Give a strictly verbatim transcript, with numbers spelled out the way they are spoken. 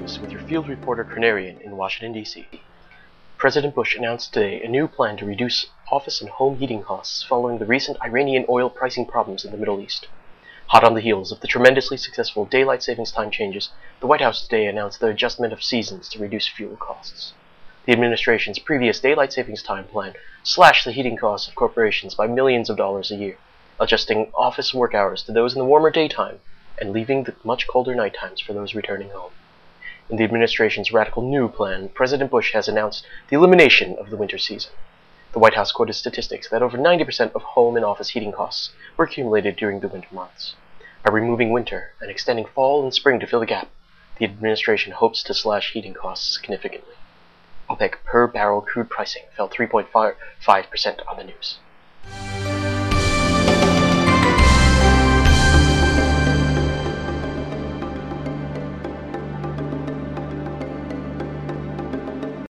news with your field reporter Crenarian in Washington, D C President Bush announced today a new plan to reduce office and home heating costs following the recent Iranian oil pricing problems in the Middle East. Hot on the heels of the tremendously successful daylight savings time changes, the White House today announced the adjustment of seasons to reduce fuel costs. The administration's previous daylight savings time plan slashed the heating costs of corporations by millions of dollars a year, adjusting office work hours to those in the warmer daytime and leaving the much colder night times for those returning home. In the administration's radical new plan, President Bush has announced the elimination of the winter season. The White House quoted statistics that over ninety percent of home and office heating costs were accumulated during the winter months. By removing winter and extending fall and spring to fill the gap, the administration hopes to slash heating costs significantly. OPEC per barrel crude pricing fell three point five percent on the news.